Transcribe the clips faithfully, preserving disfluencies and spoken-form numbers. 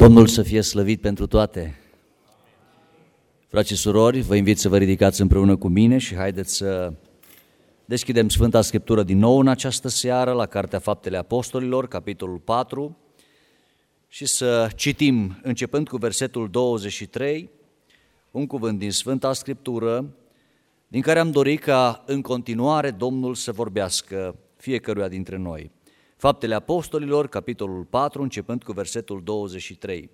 Domnul să fie slăvit pentru toate. Frați și surori, vă invit să vă ridicați împreună cu mine și haideți să deschidem Sfânta Scriptură din nou în această seară la Cartea Faptele Apostolilor, capitolul patru, și să citim, începând cu versetul douăzeci și trei, un cuvânt din Sfânta Scriptură, din care am dorit ca în continuare Domnul să vorbească fiecăruia dintre noi. Faptele Apostolilor, capitolul patru, începând cu versetul douăzeci și trei.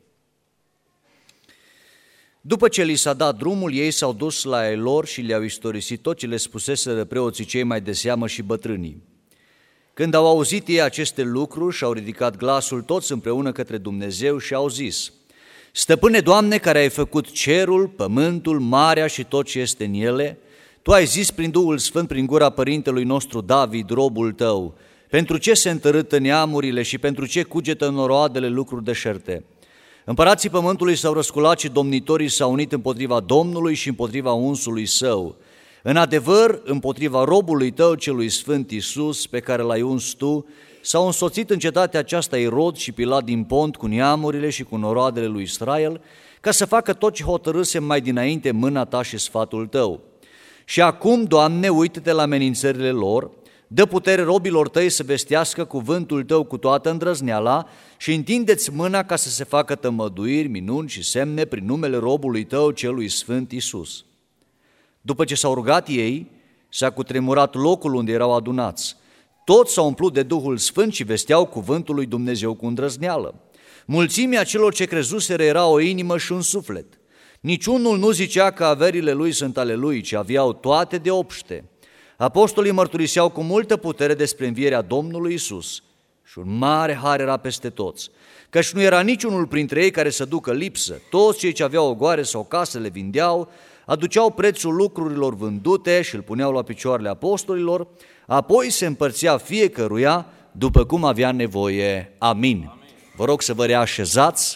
După ce li s-a dat drumul, ei s-au dus la ei lor și le-au istorisit tot ce le spuseseră preoții cei mai de seamă și bătrânii. Când au auzit ei aceste lucruri, și-au ridicat glasul toți împreună către Dumnezeu și au zis: Stăpâne, Doamne, care ai făcut cerul, pământul, marea și tot ce este în ele, Tu ai zis prin Duhul Sfânt, prin gura părintelui nostru David, robul Tău, pentru ce se întărâtă neamurile și pentru ce cugetă noroadele lucruri deșerte. Împărații pământului s-au răsculat și domnitorii s-au unit împotriva Domnului și împotriva unsului Său. În adevăr, împotriva robului Tău celui Sfânt Iisus, pe care L-ai uns Tu, s-au însoțit în cetatea aceasta Irod și Pilat din Pont cu neamurile și cu noroadele lui Israel, ca să facă tot ce hotărâsem mai dinainte mâna Ta și sfatul Tău. Și acum, Doamne, uită-te la amenințările lor, dă putere robilor Tăi să vestească cuvântul Tău cu toată îndrăzneala și întindeți mâna ca să se facă tămăduiri, minuni și semne prin numele robului Tău celui Sfânt Iisus. După ce s-au rugat ei, s-a cutremurat locul unde erau adunați. Toți s-au umplut de Duhul Sfânt și vesteau cuvântul lui Dumnezeu cu îndrăzneală. Mulțimea celor ce crezuseră era o inimă și un suflet. Niciunul nu zicea că averile lui sunt ale lui, ci aveau toate de obște. Apostolii mărturiseau cu multă putere despre învierea Domnului Iisus și un mare har era peste toți, căci nu era niciunul printre ei care să ducă lipsă. Toți cei ce aveau ogoare sau case le vindeau, aduceau prețul lucrurilor vândute și îl puneau la picioarele apostolilor, apoi se împărțea fiecăruia după cum avea nevoie. Amin. Amin. Vă rog să vă reașezați.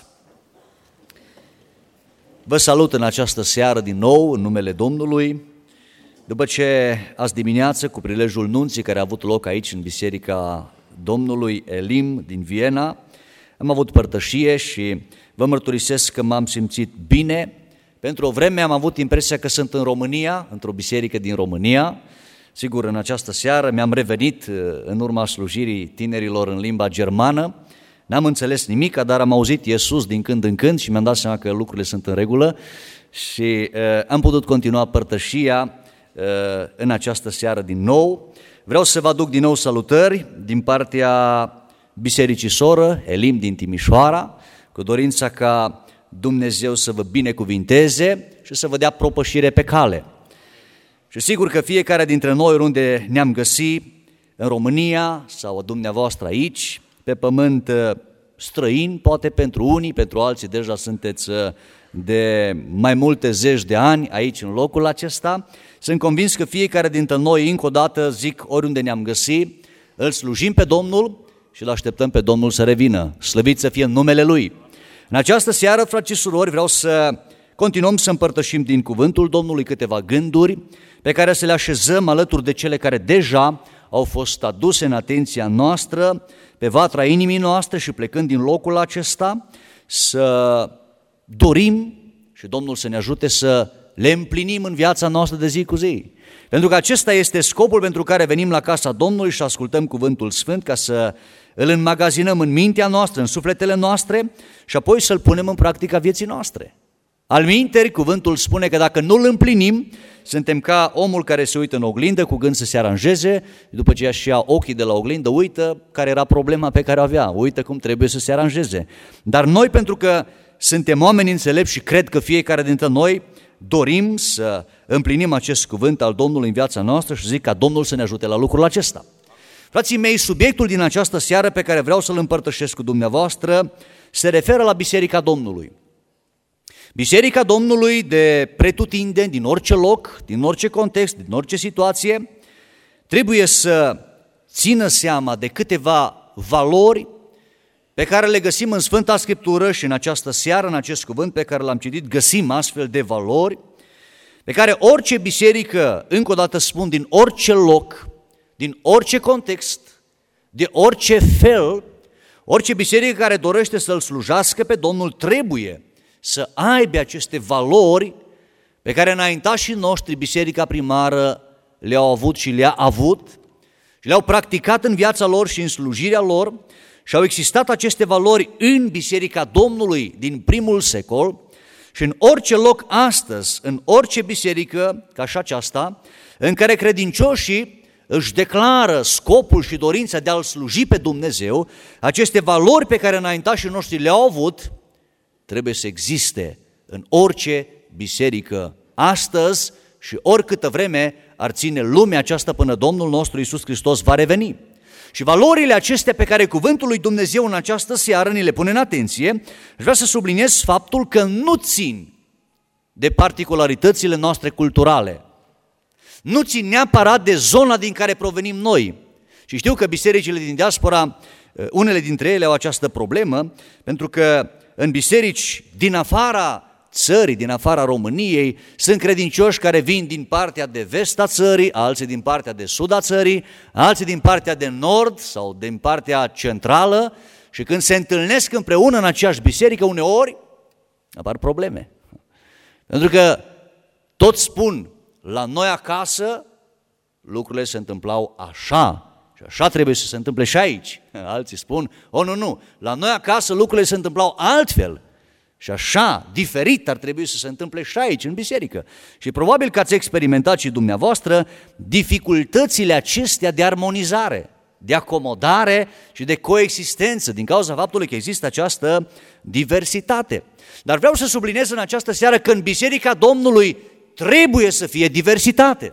Vă salut în această seară din nou în numele Domnului. După ce azi dimineață, cu prilejul nunții care a avut loc aici în Biserica Domnului Elim din Viena, am avut părtășie și vă mărturisesc că m-am simțit bine. Pentru o vreme am avut impresia că sunt în România, într-o biserică din România. Sigur, în această seară mi-am revenit în urma slujirii tinerilor în limba germană. N-am înțeles nimic, dar am auzit Iisus din când în când și mi-am dat seama că lucrurile sunt în regulă și uh, am putut continua părtășia uh, în această seară din nou. Vreau să vă aduc din nou salutări din partea Bisericii Soră, Elim din Timișoara, cu dorința ca Dumnezeu să vă binecuvinteze și să vă dea propășire pe cale. Și sigur că fiecare dintre noi, oriunde ne-am găsit, în România sau dumneavoastră aici, pe pământ străin, poate pentru unii, pentru alții deja sunteți de mai multe zeci de ani aici în locul acesta. Sunt convins că fiecare dintre noi, încă o dată, zic, oriunde ne-am găsit, îl slujim pe Domnul și îl așteptăm pe Domnul să revină. Slăvit să fie în numele Lui. În această seară, frați și surori, vreau să continuăm să împărtășim din cuvântul Domnului câteva gânduri pe care să le așezăm alături de cele care deja au fost aduse în atenția noastră, pe vatra inimii noastre și plecând din locul acesta, să dorim și Domnul să ne ajute să le împlinim în viața noastră de zi cu zi. Pentru că acesta este scopul pentru care venim la casa Domnului și ascultăm cuvântul Sfânt, ca să îl înmagazinăm în mintea noastră, în sufletele noastre și apoi să-l punem în practica vieții noastre. Alminteri, cuvântul spune că dacă nu îl împlinim, suntem ca omul care se uită în oglindă cu gând să se aranjeze, după ce își ia ochii de la oglindă, uită care era problema pe care o avea, uită cum trebuie să se aranjeze. Dar noi, pentru că suntem oameni înțelepți și cred că fiecare dintre noi dorim să împlinim acest cuvânt al Domnului în viața noastră și zic ca Domnul să ne ajute la lucrul acesta. Frații mei, subiectul din această seară pe care vreau să-l împărtășesc cu dumneavoastră se referă la Biserica Domnului. Biserica Domnului de pretutindeni, din orice loc, din orice context, din orice situație, trebuie să țină seama de câteva valori pe care le găsim în Sfânta Scriptură și în această seară, în acest cuvânt pe care l-am citit, găsim astfel de valori pe care orice biserică, încă o dată spun, din orice loc, din orice context, de orice fel, Orice biserică care dorește să-L slujească pe Domnul trebuie să aibă aceste valori pe care înaintașii noștri, biserica primară, le-au avut și le-a avut și le-au practicat în viața lor și în slujirea lor și au existat aceste valori în biserica Domnului din primul secol și în orice loc astăzi, în orice biserică ca și aceasta, în care credincioșii își declară scopul și dorința de a-L sluji pe Dumnezeu, aceste valori pe care înaintașii noștri le-au avut, trebuie să existe în orice biserică astăzi și oricâtă vreme ar ține lumea aceasta până Domnul nostru Iisus Hristos va reveni. Și valorile acestea pe care cuvântul lui Dumnezeu în această seară ni le pune în atenție, aș vrea să subliniez faptul că nu țin de particularitățile noastre culturale, nu țin neapărat de zona din care provenim noi. Și știu că bisericile din diaspora, unele dintre ele au această problemă, pentru că în biserici din afara țării, din afara României, sunt credincioși care vin din partea de vest a țării, alții din partea de sud a țării, alții din partea de nord sau din partea centrală și când se întâlnesc împreună în aceeași biserică, uneori apar probleme. Pentru că toți spun, la noi acasă lucrurile se întâmplau așa și așa trebuie să se întâmple și aici. Alții spun, o nu, nu, la noi acasă lucrurile se întâmplau altfel. Și așa, diferit ar trebui să se întâmple și aici, în biserică. Și probabil că ați experimentat și dumneavoastră dificultățile acestea de armonizare, de acomodare și de coexistență, din cauza faptului că există această diversitate. Dar vreau să subliniez în această seară că în Biserica Domnului trebuie să fie diversitate.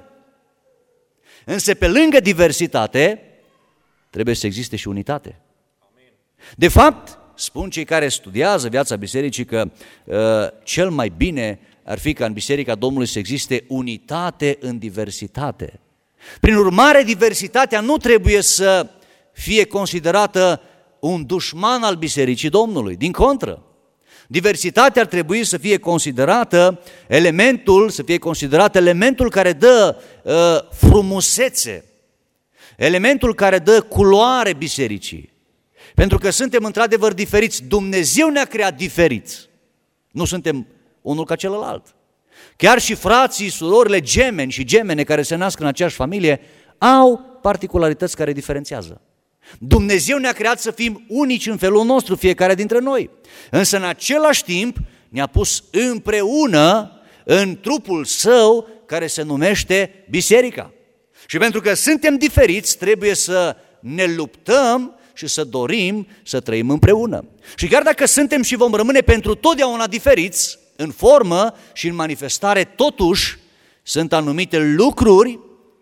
Însă pe lângă diversitate trebuie să existe și unitate. De fapt, spun cei care studiază viața bisericii că uh, cel mai bine ar fi ca în Biserica Domnului să existe unitate în diversitate. Prin urmare, diversitatea nu trebuie să fie considerată un dușman al Bisericii Domnului, din contră. Diversitatea ar trebui să fie considerată elementul, să fie considerat elementul care dă uh, frumusețe, elementul care dă culoare bisericii. Pentru că suntem într-adevăr diferiți. Dumnezeu ne-a creat diferiți. Nu suntem unul ca celălalt. Chiar și frații, surorile, gemeni și gemene care se nasc în aceeași familie au particularități care diferențiază. Dumnezeu ne-a creat să fim unici în felul nostru, fiecare dintre noi. Însă în același timp ne-a pus împreună în trupul Său care se numește biserica. Și pentru că suntem diferiți, trebuie să ne luptăm și să dorim să trăim împreună. Și chiar dacă suntem și vom rămâne pentru totdeauna diferiți, în formă și în manifestare, totuși sunt anumite lucruri,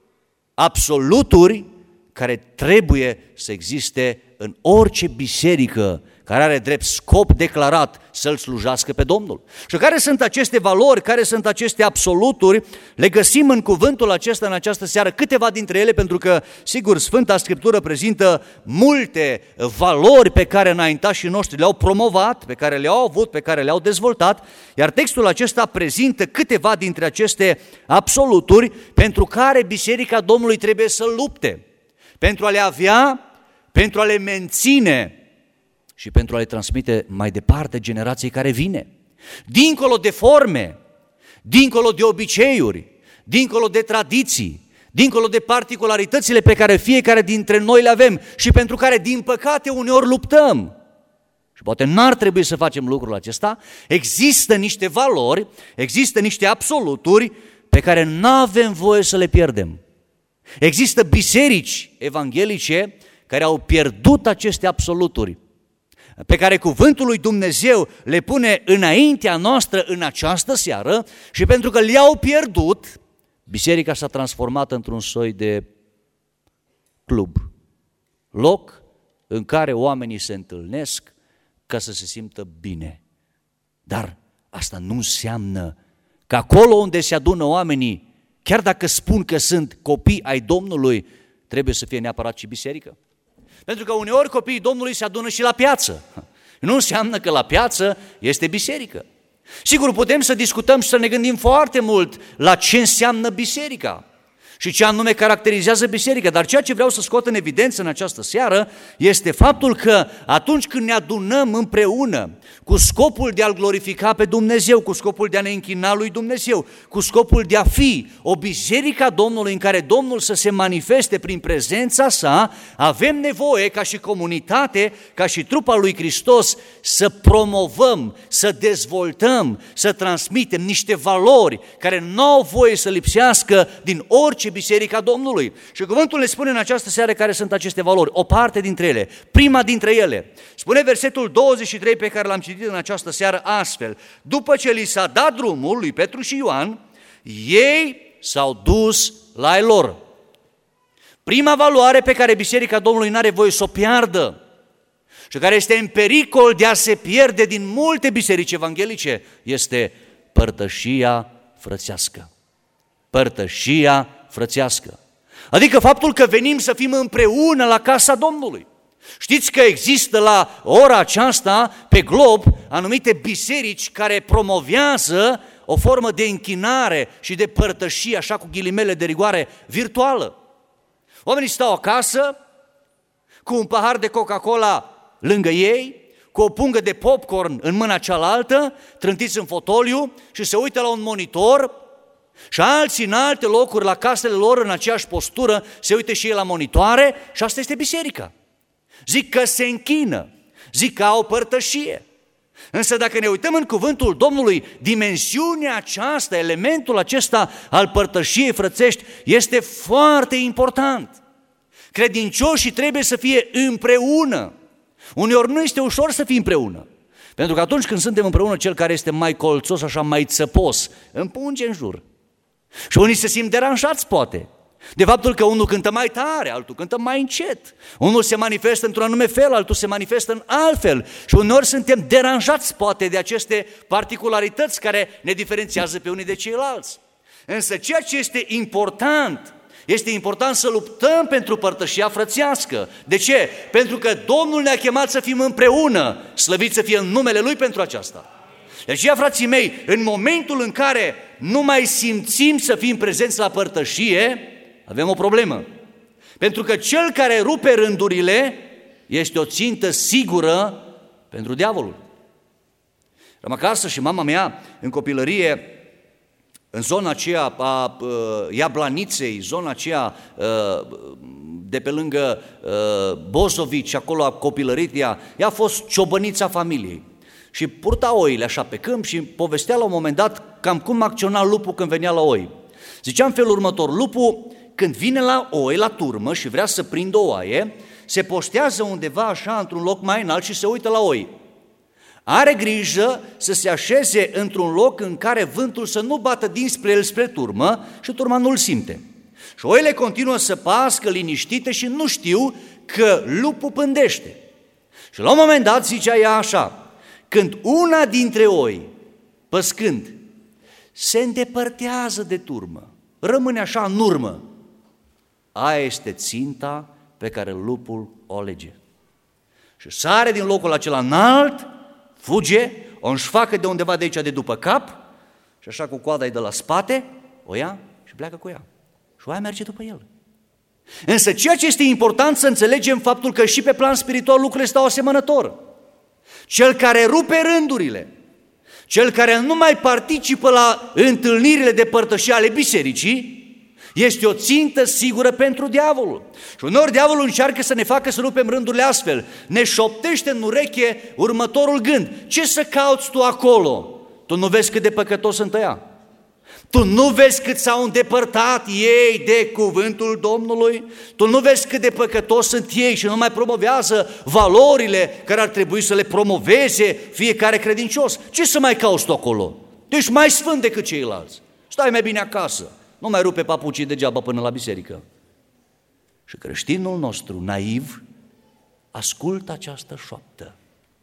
absoluturi, care trebuie să existe în orice biserică care are drept scop declarat să-L slujească pe Domnul. Și care sunt aceste valori, care sunt aceste absoluturi, le găsim în cuvântul acesta în această seară, câteva dintre ele, pentru că, sigur, Sfânta Scriptură prezintă multe valori pe care înaintașii noștri le-au promovat, pe care le-au avut, pe care le-au dezvoltat, iar textul acesta prezintă câteva dintre aceste absoluturi pentru care Biserica Domnului trebuie să lupte, pentru a le avea, pentru a le menține și pentru a le transmite mai departe generației care vine. Dincolo de forme, dincolo de obiceiuri, dincolo de tradiții, dincolo de particularitățile pe care fiecare dintre noi le avem și pentru care, din păcate, uneori luptăm. Și poate n-ar trebui să facem lucrul acesta. Există niște valori, există niște absoluturi pe care n-avem voie să le pierdem. Există biserici evanghelice care au pierdut aceste absoluturi, pe care cuvântul lui Dumnezeu le pune înaintea noastră în această seară și pentru că le-au pierdut, biserica s-a transformat într-un soi de club, loc în care oamenii se întâlnesc ca să se simtă bine. Dar asta nu înseamnă că acolo unde se adună oamenii, chiar dacă spun că sunt copii ai Domnului, trebuie să fie neapărat și biserică. Pentru că uneori copiii Domnului se adună și la piață. Nu înseamnă că la piață este biserică. Sigur, putem să discutăm și să ne gândim foarte mult la ce înseamnă biserica. și ce anume caracterizează biserica. Dar ceea ce vreau să scot în evidență în această seară este faptul că atunci când ne adunăm împreună cu scopul de a-L glorifica pe Dumnezeu, cu scopul de a ne închina lui Dumnezeu, cu scopul de a fi o biserică a Domnului în care Domnul să se manifeste prin prezența sa, avem nevoie ca și comunitate, ca și trupa lui Hristos să promovăm, să dezvoltăm, să transmitem niște valori care nu au voie să lipsească din orice biserică a Domnului. Și cuvântul ne spune în această seară care sunt aceste valori, o parte dintre ele, prima dintre ele. Spune versetul douăzeci și trei pe care l-am citit în această seară astfel: după ce li s-a dat drumul lui Petru și Ioan, ei s-au dus la ai lor. Prima valoare pe care biserica Domnului n-are voie să o piardă și care este în pericol de a se pierde din multe biserici evanghelice este părtășia frățească. Părtășia frățească. Adică faptul că venim să fim împreună la casa Domnului. Știți că există la ora aceasta pe glob anumite biserici care promovează o formă de închinare și de părtășie, așa cu ghilimele de rigoare, virtuală. Oamenii stau acasă cu un pahar de Coca-Cola lângă ei, cu o pungă de popcorn în mâna cealaltă, trântiți în fotoliu și se uită la un monitor, și alții în alte locuri la casele lor în aceeași postură se uită și ei la monitoare și asta este biserica. Zic că se închină, zic că au părtășie. Însă dacă ne uităm în cuvântul Domnului, dimensiunea aceasta, elementul acesta al părtășiei frățești este foarte important. Credincioșii trebuie să fie împreună. Uneori nu este ușor să fii împreună, pentru că atunci când suntem împreună, cel care este mai colțos, așa mai țăpos, împunge în jur. Și unii se simt deranjați, poate, de faptul că unul cântă mai tare, altul cântă mai încet. Unul se manifestă într-un anume fel, altul se manifestă în alt fel. Și uneori suntem deranjați, poate, de aceste particularități care ne diferențiază pe unii de ceilalți. Însă ceea ce este important, este important să luptăm pentru părtășia frățească. De ce? Pentru că Domnul ne-a chemat să fim împreună, slăvit să fie în numele Lui pentru aceasta. De aceea, frații mei, în momentul în care nu mai simțim să fim prezenți la părtășie, avem o problemă. Pentru că cel care rupe rândurile este o țintă sigură pentru diavolul. Eram acasă și mama mea, în copilărie, în zona aceea a uh, Iablaniței, zona aceea uh, de pe lângă uh, Bozovici, acolo a copilărit ea, ea a fost ciobănița familiei. Și purta oile așa pe câmp și povestea la un moment dat cam cum acționa lupul când venea la oi. Zicea în felul următor: lupul când vine la oi, la turmă și vrea să prindă o oaie, se poștează undeva așa într-un loc mai înalt și se uită la oi. Are grijă să se așeze într-un loc în care vântul să nu bată dinspre el spre turmă și turma nu-l simte. Și oile continuă să pască liniștite și nu știu că lupul pândește. Și la un moment dat zicea ea așa: când una dintre oi, păscând, se îndepărtează de turmă, rămâne așa în urmă, aia este ținta pe care lupul o alege. Și sare din locul acela înalt, fuge, o înșfacă de undeva de aici de după cap și așa cu coada de la spate, o ia și pleacă cu ea. Și oaia merge după el. Însă ceea ce este important să înțelegem faptul că și pe plan spiritual lucrurile stau asemănător. Cel care rupe rândurile, cel care nu mai participă la întâlnirile de părtășie ale bisericii, este o țintă sigură pentru diavolul. Și uneori diavolul încearcă să ne facă să rupem rândurile astfel. Ne șoptește în ureche următorul gând: ce să cauți tu acolo? Tu nu vezi cât de păcătos sunt ăia? Tu nu vezi cât s-au îndepărtat ei de cuvântul Domnului? Tu nu vezi cât de păcătos sunt ei și nu mai promovează valorile care ar trebui să le promoveze fiecare credincios? Ce să mai cauți tu acolo? Tu ești mai sfânt decât ceilalți. Stai mai bine acasă. Nu mai rupe papucii degeaba până la biserică. Și creștinul nostru, naiv, ascultă această șoaptă.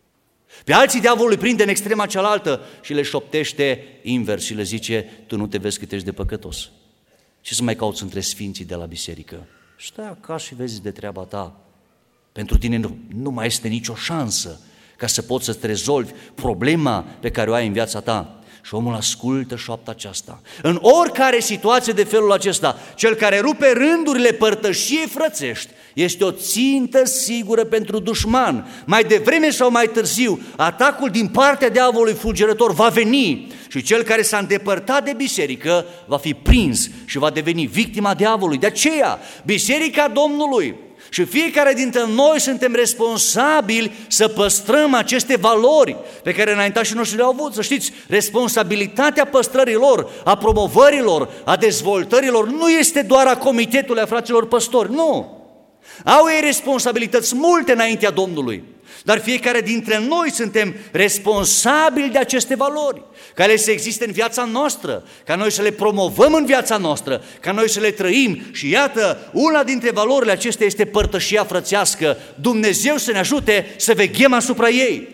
Pe alții diavolul îi prinde în extrema cealaltă și le șoptește invers și le zice: tu nu te vezi cât ești de păcătos. Ce să mai cauți între sfinții de la biserică? Stai acasă și vezi de treaba ta. Pentru tine nu, nu mai este nicio șansă ca să poți să-ți rezolvi problema pe care o ai în viața ta. Și omul ascultă șoapta aceasta. În oricare situație de felul acesta, cel care rupe rândurile părtășiei frățești este o țintă sigură pentru dușman. Mai devreme sau mai târziu, atacul din partea diavolului fulgerător va veni și cel care s-a îndepărtat de biserică va fi prins și va deveni victima diavolului. De aceea, Biserica Domnului și fiecare dintre noi suntem responsabili să păstrăm aceste valori pe care înaintașii noștri le-au avut. Să știți, responsabilitatea păstrărilor, a promovărilor, a dezvoltărilor nu este doar a Comitetului a fraților păstori, nu. Au ei responsabilități multe înaintea Domnului, dar fiecare dintre noi suntem responsabili de aceste valori, ca ele să existe în viața noastră, ca noi să le promovăm în viața noastră, ca noi să le trăim. Și iată, una dintre valorile acestea este părtășia frățească. Dumnezeu să ne ajute să veghem asupra ei.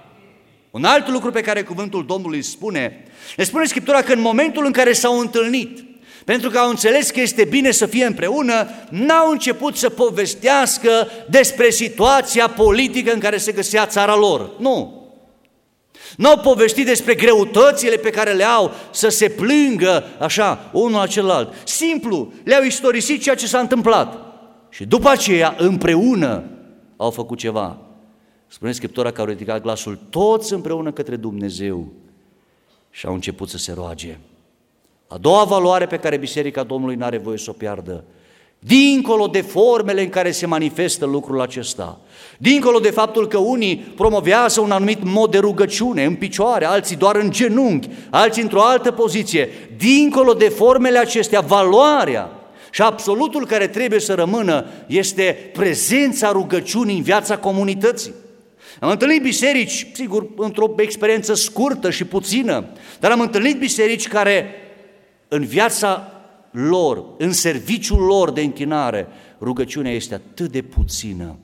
Un alt lucru pe care cuvântul Domnului spune, ne spune Scriptura că în momentul în care s-au întâlnit, pentru că au înțeles că este bine să fie împreună, n-au început să povestească despre situația politică în care se găsea țara lor. Nu. N-au povestit despre greutățile pe care le au, să se plângă așa unul la celălalt. Simplu, le-au istorisit ceea ce s-a întâmplat. Și după aceea, împreună, au făcut ceva. Spune Scriptura că au ridicat glasul toți împreună către Dumnezeu și au început să se roage. A doua valoare pe care Biserica Domnului n-are voie să o piardă, dincolo de formele în care se manifestă lucrul acesta, dincolo de faptul că unii promovează un anumit mod de rugăciune, în picioare, alții doar în genunchi, alții într-o altă poziție, dincolo de formele acestea, valoarea și absolutul care trebuie să rămână este prezența rugăciunii în viața comunității. Am întâlnit biserici, sigur, într-o experiență scurtă și puțină, dar am întâlnit biserici care în viața lor, în serviciul lor de închinare, rugăciunea este atât de puțină.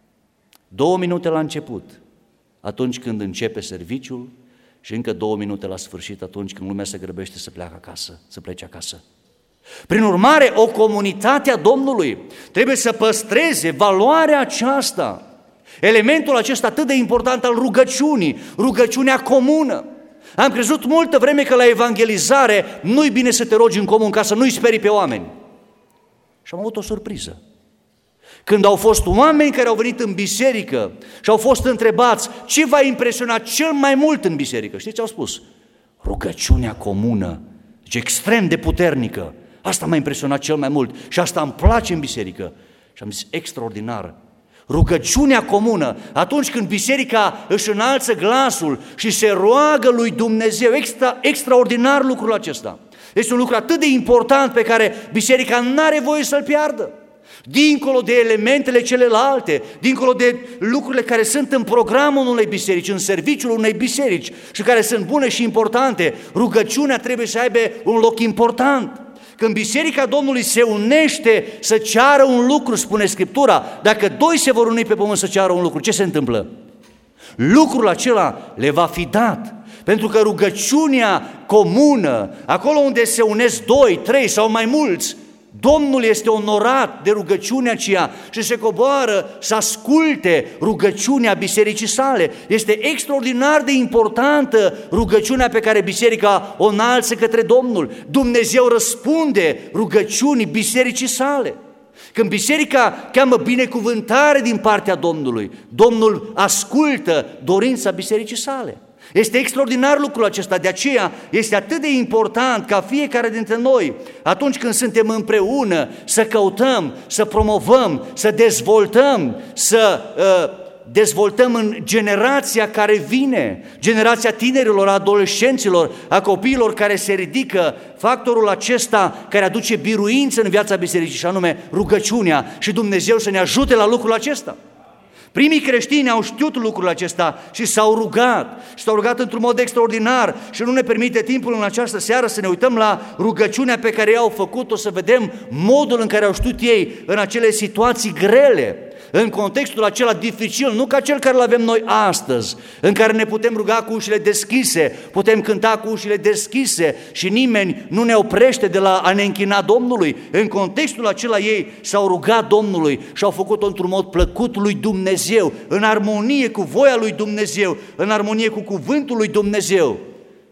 Două minute la început, atunci când începe serviciul, și încă două minute la sfârșit, atunci când lumea se grăbește să pleacă acasă, să plece acasă. Prin urmare, o comunitate a Domnului trebuie să păstreze valoarea aceasta, elementul acesta atât de important al rugăciunii, rugăciunea comună. Am crezut multă vreme că la evangelizare nu-i bine să te rogi în comun ca să nu-i sperii pe oameni. Și am avut o surpriză. Când au fost oameni care au venit în biserică și au fost întrebați ce v-a impresionat cel mai mult în biserică, știți ce au spus? Rugăciunea comună, deci extrem de puternică. Asta m-a impresionat cel mai mult și asta îmi place în biserică. Și am zis, extraordinar. Rugăciunea comună, atunci când biserica își înalță glasul și se roagă lui Dumnezeu, extra, extraordinar lucrul acesta. Este un lucru atât de important pe care biserica n-are voie să-l piardă. Dincolo de elementele celelalte, dincolo de lucrurile care sunt în programul unei biserici, în serviciul unei biserici și care sunt bune și importante, rugăciunea trebuie să aibă un loc important. Când Biserica Domnului se unește să ceară un lucru, spune Scriptura, dacă doi se vor uni pe pământ să ceară un lucru, ce se întâmplă? Lucrul acela le va fi dat, pentru că rugăciunea comună, acolo unde se unesc doi, trei sau mai mulți, Domnul este onorat de rugăciunea aceea și se coboară să asculte rugăciunea bisericii sale. Este extraordinar de importantă rugăciunea pe care biserica o înalță către Domnul. Dumnezeu răspunde rugăciunii bisericii sale. Când biserica cheamă binecuvântare din partea Domnului, Domnul ascultă dorința bisericii sale. Este extraordinar lucrul acesta, de aceea este atât de important ca fiecare dintre noi, atunci când suntem împreună, să căutăm, să promovăm, să dezvoltăm, să uh, dezvoltăm în generația care vine, generația tinerilor, a adolescenților, a copiilor care se ridică, factorul acesta care aduce biruință în viața bisericii și anume rugăciunea, și Dumnezeu să ne ajute la lucrul acesta. Primii creștini au știut lucrul acesta și s-au rugat, și s-au rugat într-un mod extraordinar și nu ne permite timpul în această seară să ne uităm la rugăciunea pe care i-au făcut-o, să vedem modul în care au știut ei în acele situații grele, în contextul acela dificil, nu ca cel care îl avem noi astăzi, în care ne putem ruga cu ușile deschise, putem cânta cu ușile deschise și nimeni nu ne oprește de la a ne închina Domnului. În contextul acela ei s-au rugat Domnului și au făcut-o într-un mod plăcut lui Dumnezeu, în armonie cu voia lui Dumnezeu, în armonie cu cuvântul lui Dumnezeu.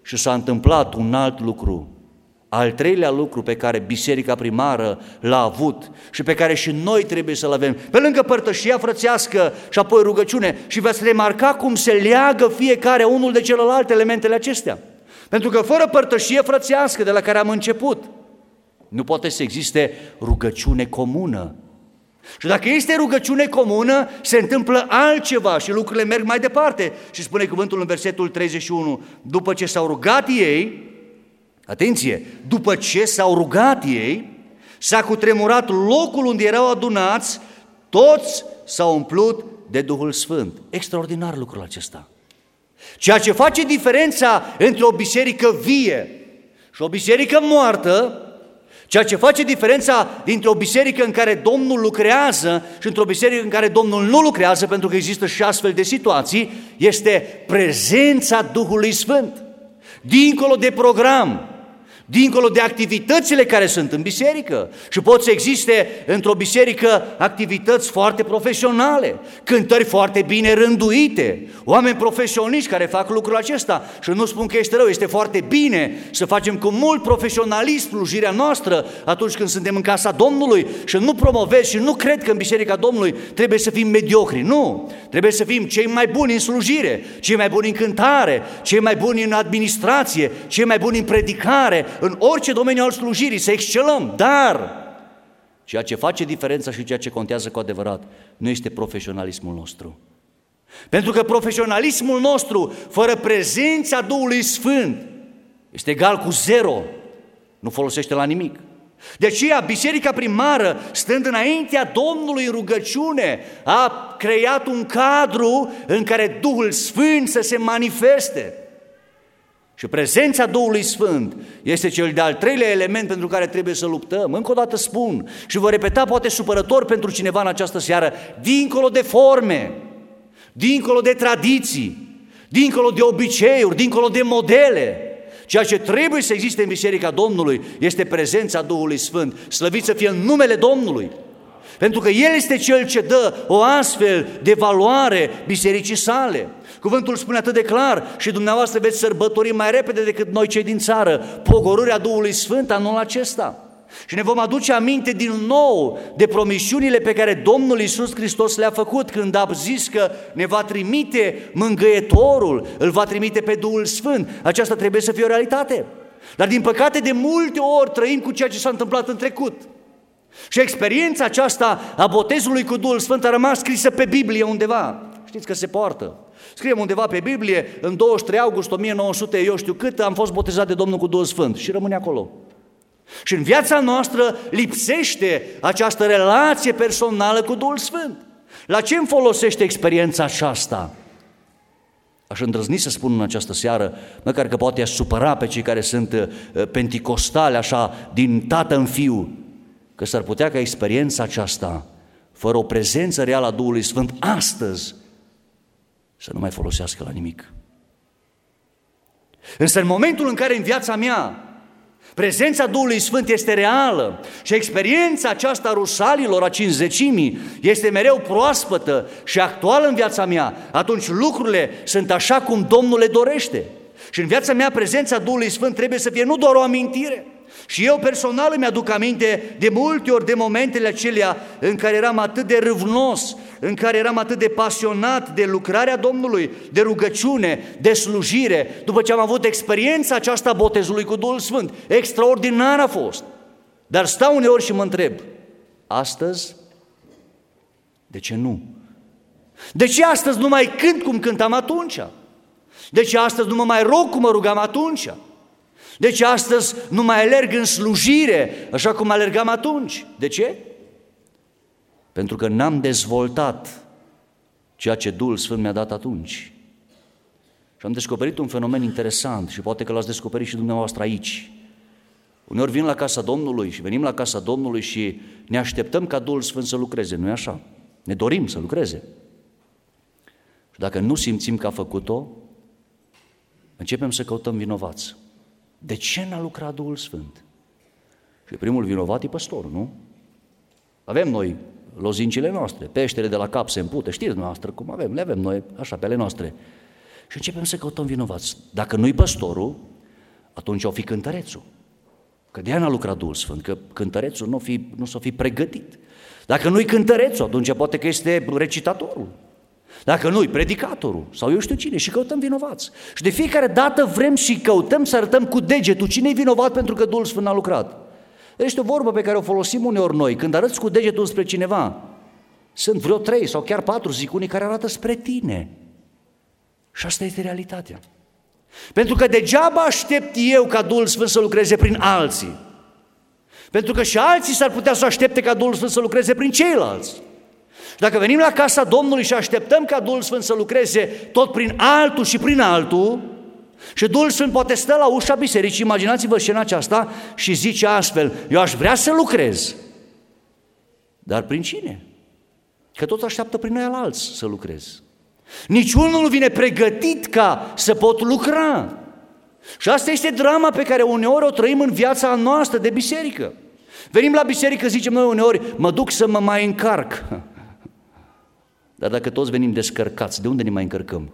și s-a întâmplat un alt lucru. Al treilea lucru pe care biserica primară l-a avut și pe care și noi trebuie să-l avem, pe lângă părtășia frățească și apoi rugăciune, și veți remarca cum se leagă fiecare unul de celălalt elementele acestea. Pentru că fără părtășie frățească de la care am început, nu poate să existe rugăciune comună. Și dacă este rugăciune comună, se întâmplă altceva și lucrurile merg mai departe. Și spune cuvântul în versetul treizeci și unu, după ce s-au rugat ei, atenție, după ce s-au rugat ei, s-a cutremurat locul unde erau adunați, toți s-au umplut de Duhul Sfânt. Extraordinar lucrul acesta. Ceea ce face diferența între o biserică vie și o biserică moartă, ceea ce face diferența dintre o biserică în care Domnul lucrează și într-o biserică în care Domnul nu lucrează, pentru că există și astfel de situații, este prezența Duhului Sfânt. Dincolo de program, dincolo de activitățile care sunt în biserică. Și pot să existe într-o biserică activități foarte profesionale, cântări foarte bine rânduite, oameni profesioniști care fac lucrul acesta. Și nu spun că este rău, este foarte bine să facem cu mult profesionalism slujirea noastră atunci când suntem în casa Domnului și nu promovez și nu cred că în biserica Domnului trebuie să fim mediocri. Nu, trebuie să fim cei mai buni în slujire, cei mai buni în cântare, cei mai buni în administrație, cei mai buni în predicare, în orice domeniu al slujirii, să excelăm, dar ceea ce face diferența și ceea ce contează cu adevărat nu este profesionalismul nostru. Pentru că profesionalismul nostru, fără prezența Duhului Sfânt, este egal cu zero, nu folosește la nimic. De aceea, biserica primară, stând înaintea Domnului în rugăciune, a creat un cadru în care Duhul Sfânt să se manifeste. Și prezența Duhului Sfânt este cel de-al treilea element pentru care trebuie să luptăm. Încă o dată spun și vă repeta, poate supărător pentru cineva în această seară, dincolo de forme, dincolo de tradiții, dincolo de obiceiuri, dincolo de modele, ceea ce trebuie să existe în Biserica Domnului este prezența Duhului Sfânt. Slăvit să fie în numele Domnului, pentru că El este Cel ce dă o astfel de valoare bisericii sale. Cuvântul spune atât de clar și dumneavoastră veți sărbători mai repede decât noi cei din țară pogorârea Duhului Sfânt anul acesta. Și ne vom aduce aminte din nou de promisiunile pe care Domnul Iisus Hristos le-a făcut când a zis că ne va trimite mângâietorul, îl va trimite pe Duhul Sfânt. Aceasta trebuie să fie o realitate. Dar din păcate de multe ori trăim cu ceea ce s-a întâmplat în trecut. Și experiența aceasta a botezului cu Duhul Sfânt a rămas scrisă pe Biblie undeva. Știți că se poartă. Scriem undeva pe Biblie, în douăzeci și trei august o mie nouă sute, eu știu cât, am fost botezat de Domnul cu Duhul Sfânt și rămâne acolo. Și în viața noastră lipsește această relație personală cu Duhul Sfânt. La ce îmi folosește experiența aceasta? Aș îndrăzni să spun în această seară, măcar că poate aș supăra pe cei care sunt penticostali așa din tată în fiu, că s-ar putea ca experiența aceasta, fără o prezență reală a Duhului Sfânt astăzi, să nu mai folosească la nimic. Însă în momentul în care în viața mea prezența Duhului Sfânt este reală și experiența aceasta a rusalilor, a cincizecimii, este mereu proaspătă și actuală în viața mea, atunci lucrurile sunt așa cum Domnul le dorește. Și în viața mea prezența Duhului Sfânt trebuie să fie nu doar o amintire. Și eu personal îmi aduc aminte de multe ori de momentele acelea în care eram atât de râvnos, în care eram atât de pasionat de lucrarea Domnului, de rugăciune, de slujire, după ce am avut experiența aceasta a botezului cu Duhul Sfânt. Extraordinar a fost. Dar stau uneori și mă întreb, astăzi, de ce nu? De ce astăzi nu mai cânt cum cântam atunci? De ce astăzi nu mă mai rog cum mă rugam atunci? De ce astăzi nu mai alerg în slujire așa cum alergam atunci? De ce? Pentru că n-am dezvoltat ceea ce Duhul Sfânt mi-a dat atunci. Și am descoperit un fenomen interesant și poate că l-ați descoperit și dumneavoastră aici. Uneori vin la casa Domnului și venim la casa Domnului și ne așteptăm ca Duhul Sfânt să lucreze, nu-i așa? Ne dorim să lucreze. Și dacă nu simțim că a făcut-o, începem să căutăm vinovați. De ce n-a lucrat Duhul Sfânt? Și primul vinovat e păstorul, nu? Avem noi lozincile noastre, peștele de la cap se împute, știți noastră cum avem, le avem noi așa pe ale noastre. Și începem să căutăm vinovați. Dacă nu-i păstorul, atunci au fi cântărețul. Că de aia n-a lucrat Duhul Sfânt, că cântărețul nu, fi, nu s-o fi pregătit. Dacă nu-i cântărețul, atunci poate că este recitatorul. Dacă nu-i predicatorul sau eu știu cine, și căutăm vinovați. Și de fiecare dată vrem și căutăm să arătăm cu degetul cine e vinovat pentru că Duhul Sfânt n-a lucrat. Este o vorbă pe care o folosim uneori noi. Când arăți cu degetul spre cineva, sunt vreo trei sau chiar patru, zic unii, care arată spre tine. Și asta este realitatea. Pentru că degeaba aștept eu ca Duhul Sfânt să lucreze prin alții. Pentru că și alții s-ar putea să aștepte ca Duhul Sfânt să lucreze prin ceilalți. Și dacă venim la casa Domnului și așteptăm ca Duhul Sfânt să lucreze tot prin altul și prin altul, și Duhul Sfânt poate stă la ușa bisericii, imaginați-vă scena aceasta și zice astfel, eu aș vrea să lucrez, dar prin cine? Că tot așteaptă prin noi alalți să lucrez. Niciunul nu vine pregătit ca să pot lucra. Și asta este drama pe care uneori o trăim în viața noastră de biserică. Venim la biserică, zicem noi uneori, mă duc să mă mai încarc. Dar dacă toți venim descărcați, de unde ne mai încărcăm?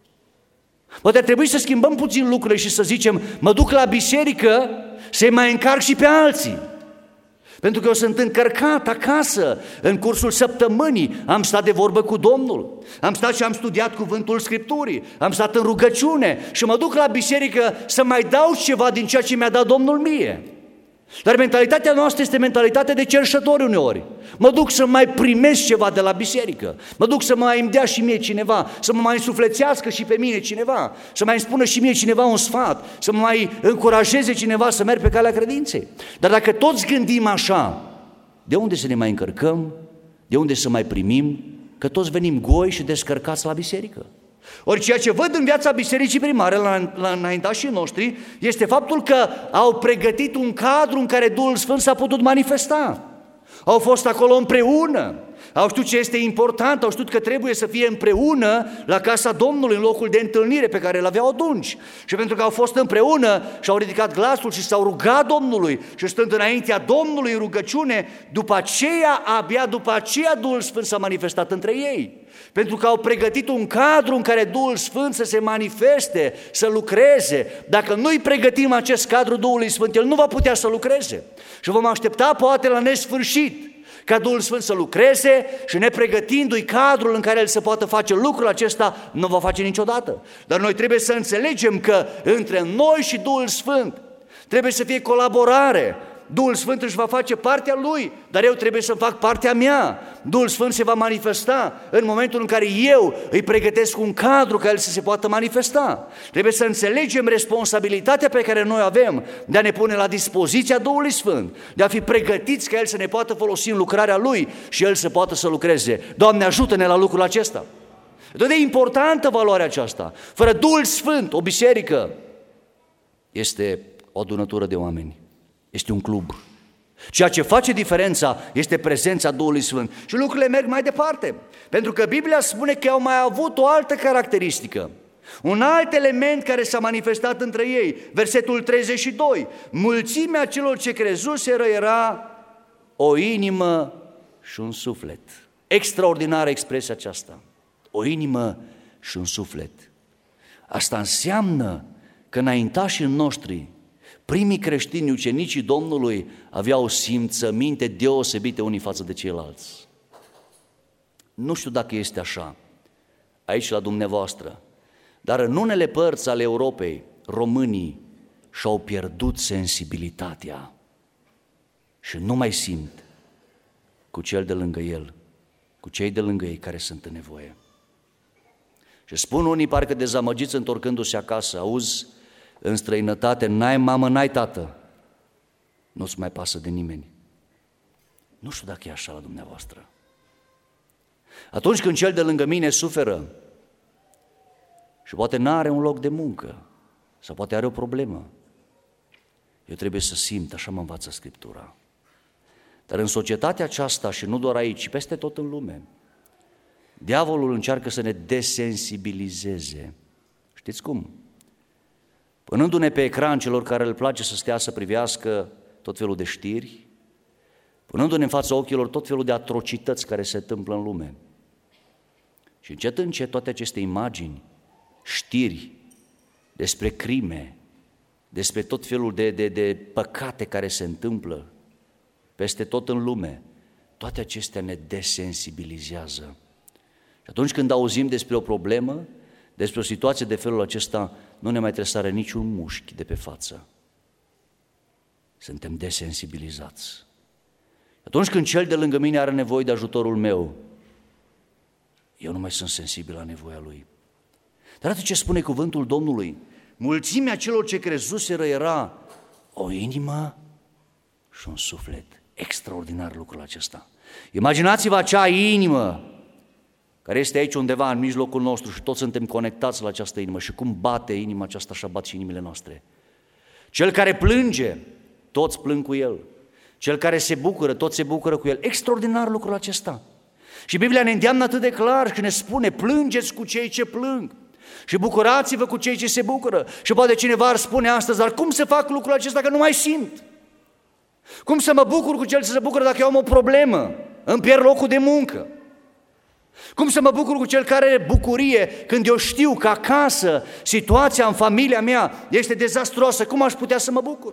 Poate ar trebui să schimbăm puțin lucrurile și să zicem, mă duc la biserică să-i mai încarc și pe alții. Pentru că eu sunt încărcat acasă, în cursul săptămânii, am stat de vorbă cu Domnul, am stat și am studiat cuvântul Scripturii, am stat în rugăciune și mă duc la biserică să mai dau ceva din ceea ce mi-a dat Domnul mie. Dar mentalitatea noastră este mentalitatea de cerșători uneori. Mă duc să mai primesc ceva de la biserică, mă duc să mai îmi dea și mie cineva, să mă mai însuflețească și pe mine cineva, să mai îmi spună și mie cineva un sfat, să mă mai încurajeze cineva să merg pe calea credinței. Dar dacă toți gândim așa, de unde să ne mai încărcăm, de unde să mai primim, că toți venim goi și descărcați la biserică? Ori ceea ce văd în viața bisericii primare, la, la înaintașii noștri, este faptul că au pregătit un cadru în care Duhul Sfânt s-a putut manifesta. Au fost acolo împreună, au știut ce este important, au știut că trebuie să fie împreună la casa Domnului, în locul de întâlnire pe care îl aveau atunci. Și pentru că au fost împreună și-au ridicat glasul și s-au rugat Domnului și stând înaintea Domnului în rugăciune, după aceea, abia după aceea Duhul Sfânt s-a manifestat între ei. Pentru că au pregătit un cadru în care Duhul Sfânt să se manifeste, să lucreze. Dacă nu-i pregătim acest cadru Duhului Sfânt, El nu va putea să lucreze. Și vom aștepta poate la nesfârșit ca Duhul Sfânt să lucreze și nepregătindu-i cadrul în care El să poată face lucrul acesta, nu va face niciodată. Dar noi trebuie să înțelegem că între noi și Duhul Sfânt trebuie să fie colaborare. Duhul Sfânt își va face partea Lui, dar eu trebuie să fac partea mea. Duhul Sfânt se va manifesta în momentul în care eu îi pregătesc un cadru ca El să se poată manifesta. Trebuie să înțelegem responsabilitatea pe care noi avem de a ne pune la dispoziția Duhului Sfânt, de a fi pregătiți ca El să ne poată folosi în lucrarea Lui și El să poată să lucreze. Doamne, ajută-ne la lucrul acesta. Tot de importantă valoarea aceasta. Fără Duhul Sfânt, o biserică este o adunătură de oameni. Este un club. Ceea ce face diferența este prezența Duhului Sfânt. Și lucrurile merg mai departe. Pentru că Biblia spune că au mai avut o altă caracteristică. Un alt element care s-a manifestat între ei. Versetul treizeci și doi. Mulțimea celor ce crezuseră era o inimă și un suflet. Extraordinară expresia aceasta. O inimă și un suflet. Asta înseamnă că înaintașii noștri, primii creștini, ucenicii Domnului, aveau simțăminte deosebite unii față de ceilalți. Nu știu dacă este așa aici la dumneavoastră, dar în unele părți ale Europei, românii și-au pierdut sensibilitatea și nu mai simt cu cel de lângă el, cu cei de lângă ei care sunt în nevoie. Și spun unii parcă dezamăgiți întorcându-se acasă, auzi, în străinătate, n-ai mamă, n-ai tată, nu-ți mai pasă de nimeni. Nu știu dacă e așa la dumneavoastră. Atunci când cel de lângă mine suferă și poate n-are un loc de muncă sau poate are o problemă, eu trebuie să simt, așa mă învață Scriptura. Dar în societatea aceasta și nu doar aici, ci peste tot în lume, diavolul încearcă să ne desensibilizeze. Știți cum? Punându-ne pe ecran celor care le place să stea să privească tot felul de știri, punându-ne în fața ochilor tot felul de atrocități care se întâmplă în lume. Și încet, încet toate aceste imagini, știri despre crime, despre tot felul de, de, de păcate care se întâmplă peste tot în lume, toate acestea ne desensibilizează. Și atunci când auzim despre o problemă, despre o situație de felul acesta, nu ne mai tresare niciun mușchi de pe față. Suntem desensibilizați. Atunci când cel de lângă mine are nevoie de ajutorul meu, eu nu mai sunt sensibil la nevoia lui. Dar atât ce spune cuvântul Domnului, mulțimea celor ce crezuseră era o inimă și un suflet. Extraordinar lucrul acesta. Imaginați-vă acea inimă care este aici undeva în mijlocul nostru și toți suntem conectați la această inimă și cum bate inima aceasta, așa bat și inimile noastre. Cel care plânge, toți plâng cu el. Cel care se bucură, toți se bucură cu el. Extraordinar lucrul acesta. Și Biblia ne îndeamnă atât de clar și ne spune, plângeți cu cei ce plâng și bucurați-vă cu cei ce se bucură. Și poate cineva ar spune astăzi, dar cum să fac lucrul acesta că nu mai simt? Cum să mă bucur cu cel ce se bucură dacă eu am o problemă, îmi pierd locul de muncă? Cum să mă bucur cu cel care are bucurie când eu știu că acasă situația în familia mea este dezastruoasă? Cum aș putea să mă bucur?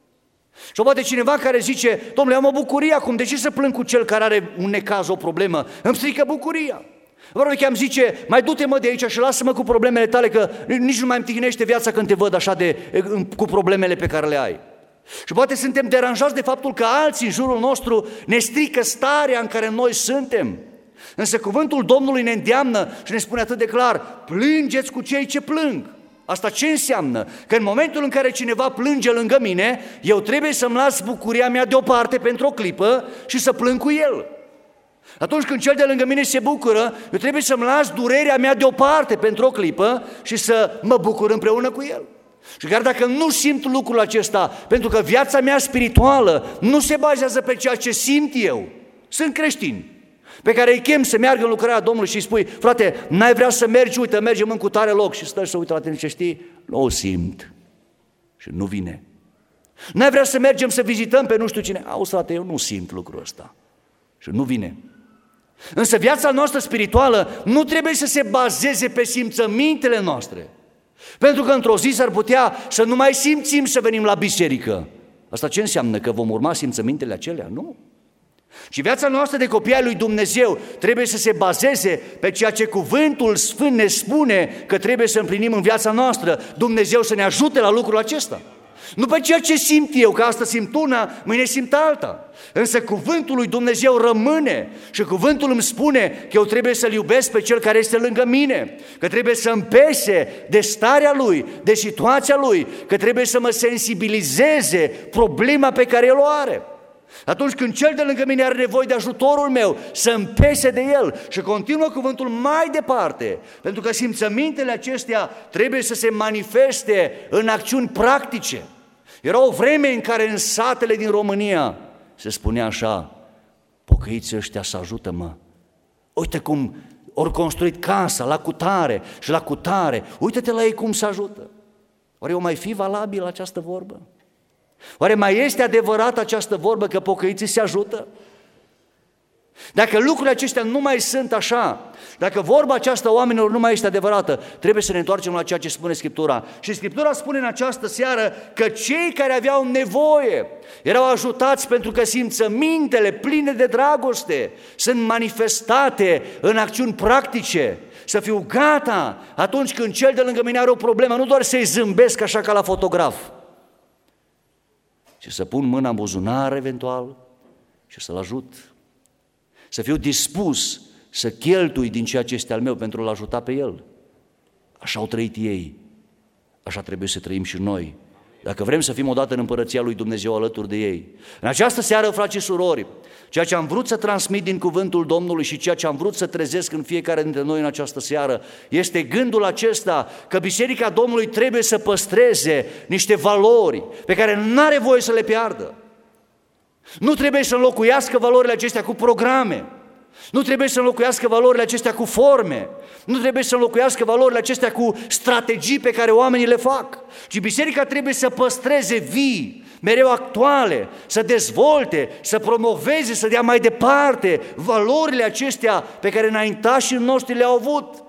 Și poate cineva care zice, domnule, am o bucurie acum, de ce să plâng cu cel care are un necaz, o problemă? Îmi strică bucuria. Probabil că am zice, mai du-te mă de aici și lasă-mă cu problemele tale, că nici nu mai îmi tihnește viața când te văd așa de, cu problemele pe care le ai. Și poate suntem deranjați de faptul că alții în jurul nostru ne strică starea în care noi suntem. Însă cuvântul Domnului ne îndeamnă și ne spune atât de clar, plângeți cu cei ce plâng. Asta ce înseamnă? Că în momentul în care cineva plânge lângă mine, eu trebuie să-mi las bucuria mea deoparte pentru o clipă și să plâng cu el. Atunci când cel de lângă mine se bucură, eu trebuie să-mi las durerea mea deoparte pentru o clipă și să mă bucur împreună cu el. Și chiar dacă nu simt lucrul acesta, pentru că viața mea spirituală nu se bazează pe ceea ce simt eu, sunt creștini pe care îi chem să meargă în lucrarea Domnului și îi spui, frate, n-ai vrea să mergi, uite, mergem în cutare loc și stă și să uită la tine ce știi, nu o simt și nu vine. N-ai vrea să mergem să vizităm pe nu știu cine, auzi, frate, eu nu simt lucrul ăsta și nu vine. Însă viața noastră spirituală nu trebuie să se bazeze pe simțămintele noastre, pentru că într-o zi s-ar putea să nu mai simțim să venim la biserică. Asta ce înseamnă? Că vom urma simțămintele acelea? Nu. Și viața noastră de copii ai lui Dumnezeu trebuie să se bazeze pe ceea ce cuvântul Sfânt ne spune că trebuie să împlinim în viața noastră. Dumnezeu să ne ajute la lucrul acesta. Nu pe ceea ce simt eu, că asta simt una, mâine simt alta. Însă cuvântul lui Dumnezeu rămâne și cuvântul îmi spune că eu trebuie să-L iubesc pe Cel care este lângă mine, că trebuie să-mi pese de starea Lui, de situația Lui, că trebuie să mă sensibilizeze problema pe care El o are. Atunci când cel de lângă mine are nevoie de ajutorul meu, să-mi pese de el. Și continuă cuvântul mai departe, pentru că simțămintele acestea trebuie să se manifeste în acțiuni practice. Era o vreme în care în satele din România se spunea așa, pocăiții ăștia să ajută-mă. Uite cum ori construit casa la cutare și la cutare, uite-te la ei cum se ajută. Oare o mai fi valabilă această vorbă? Oare mai este adevărată această vorbă că pocăiții se ajută? Dacă lucrurile acestea nu mai sunt așa, dacă vorba aceasta oamenilor nu mai este adevărată, trebuie să ne întoarcem la ceea ce spune Scriptura. Și Scriptura spune în această seară că cei care aveau nevoie erau ajutați pentru că simțămintele pline de dragoste sunt manifestate în acțiuni practice. Să fiu gata atunci când cel de lângă mine are o problemă, nu doar să-i zâmbesc așa ca la fotograf, ci să pun mâna în buzunar eventual și să-l ajut. Să fiu dispus să cheltui din ceea ce este al meu pentru a-l ajuta pe el. Așa au trăit ei, așa trebuie să trăim și noi, dacă vrem să fim odată în împărăția lui Dumnezeu alături de ei. În această seară, frați și surori, ceea ce am vrut să transmit din cuvântul Domnului și ceea ce am vrut să trezesc în fiecare dintre noi în această seară este gândul acesta că Biserica Domnului trebuie să păstreze niște valori pe care nu are voie să le piardă. Nu trebuie să înlocuiască valorile acestea cu programe, nu trebuie să înlocuiască valorile acestea cu forme, nu trebuie să înlocuiască valorile acestea cu strategii pe care oamenii le fac, ci biserica trebuie să păstreze vii, mereu actuale, să dezvolte, să promoveze, să dea mai departe valorile acestea pe care înaintașii noștri le-au avut.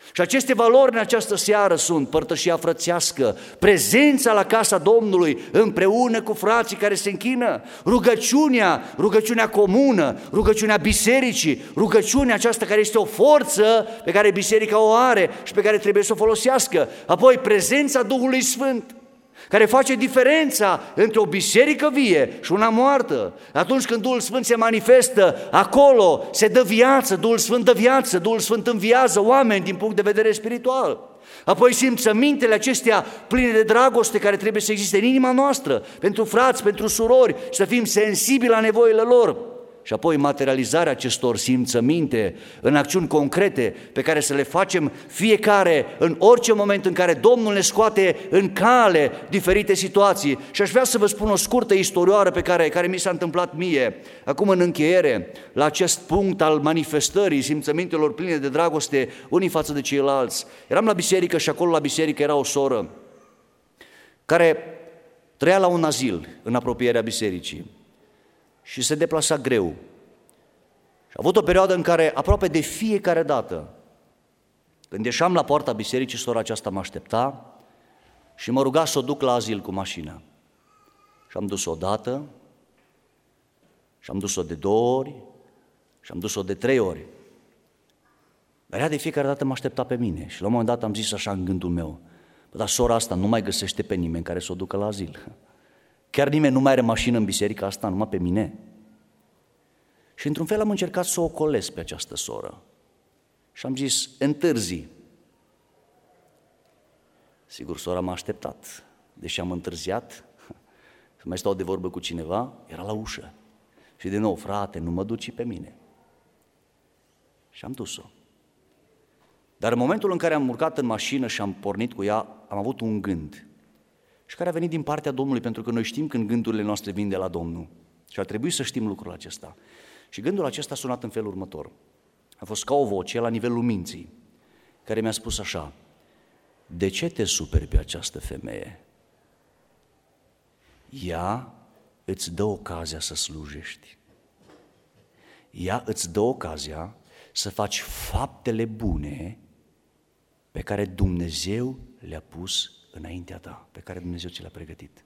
Și aceste valori în această seară sunt părtășia frățească, prezența la casa Domnului împreună cu frații care se închină, rugăciunea, rugăciunea comună, rugăciunea bisericii, rugăciunea aceasta care este o forță pe care biserica o are și pe care trebuie să o folosească. Apoi prezența Duhului Sfânt, care face diferența între o biserică vie și una moartă. Atunci când Duhul Sfânt se manifestă, acolo se dă viață, Duhul Sfânt dă viață, Duhul Sfânt înviază oameni din punct de vedere spiritual. Apoi simțămintele acestea pline de dragoste care trebuie să existe în inima noastră, pentru frați, pentru surori, să fim sensibili la nevoile lor. Și apoi materializarea acestor simțăminte în acțiuni concrete pe care să le facem fiecare în orice moment în care Domnul ne scoate în cale diferite situații. Și aș vrea să vă spun o scurtă istorioară pe care, care mi s-a întâmplat mie. Acum în încheiere, la acest punct al manifestării simțămintelor pline de dragoste unii față de ceilalți. Eram la biserică și acolo la biserică era o soră care trăia la un azil în apropierea bisericii și se deplasa greu. Și a avut o perioadă în care aproape de fiecare dată, când ieșeam la poarta bisericii, sora aceasta mă aștepta și mă ruga să o duc la azil cu mașina. Și am dus-o odată, și am dus-o de două ori, și am dus-o de trei ori. Dar ea de fiecare dată mă aștepta pe mine și la un moment dat am zis așa în gândul meu: bă, dar sora asta nu mai găsește pe nimeni care să o ducă la azil. Chiar nimeni nu mai are mașină în biserica asta, numai pe mine. Și într-un fel am încercat să o ocolesc pe această soră. Și am zis: întârzi. Sigur, sora m-a așteptat. Deși am întârziat, să mai stau de vorbă cu cineva, era la ușă. Și din nou: frate, nu mă duci pe mine. Și am dus-o. Dar în momentul în care am urcat în mașină și am pornit cu ea, am avut un gând. Și care a venit din partea Domnului, pentru că noi știm când gândurile noastre vin de la Domnul. Și ar trebui să știm lucrul acesta. Și gândul acesta a sunat în felul următor. A fost ca o voce la nivelul minții, care mi-a spus așa: de ce te superi pe această femeie? Ea îți dă ocazia să slujești. Ea îți dă ocazia să faci faptele bune pe care Dumnezeu le-a pus înaintea ta, pe care Dumnezeu ți le-a pregătit.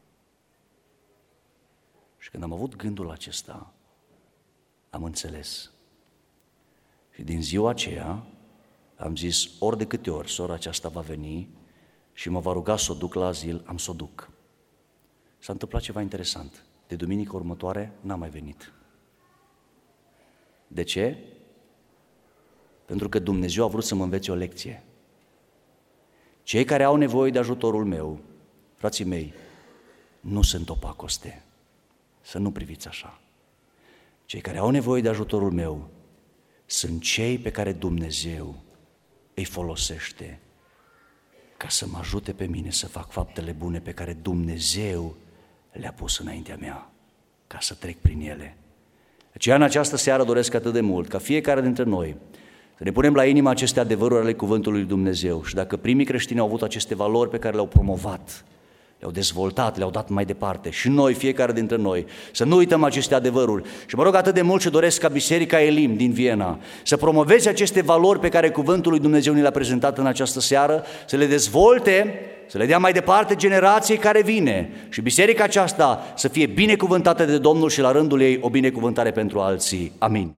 Și când am avut gândul acesta, am înțeles. Și din ziua aceea am zis: ori de câte ori sora aceasta va veni și mă va ruga să o duc la azil, am să o duc. S-a întâmplat ceva interesant. De duminica următoare n-a mai venit. De ce? Pentru că Dumnezeu a vrut să mă învețe o lecție. Cei care au nevoie de ajutorul meu, frații mei, nu sunt o pacoste. Să nu priviți așa. Cei care au nevoie de ajutorul meu sunt cei pe care Dumnezeu îi folosește ca să mă ajute pe mine să fac faptele bune pe care Dumnezeu le-a pus înaintea mea, ca să trec prin ele. Aceea în această seară doresc atât de mult ca fiecare dintre noi să ne punem la inimă aceste adevăruri ale cuvântului lui Dumnezeu. Și dacă primii creștini au avut aceste valori pe care le-au promovat, le-au dezvoltat, le-au dat mai departe, și noi, fiecare dintre noi, să nu uităm aceste adevăruri. Și mă rog atât de mult și doresc ca Biserica Elim din Viena să promoveze aceste valori pe care cuvântul lui Dumnezeu ni le-a prezentat în această seară, să le dezvolte, să le dea mai departe generației care vine, și biserica aceasta să fie binecuvântată de Domnul și la rândul ei o binecuvântare pentru alții. Amin.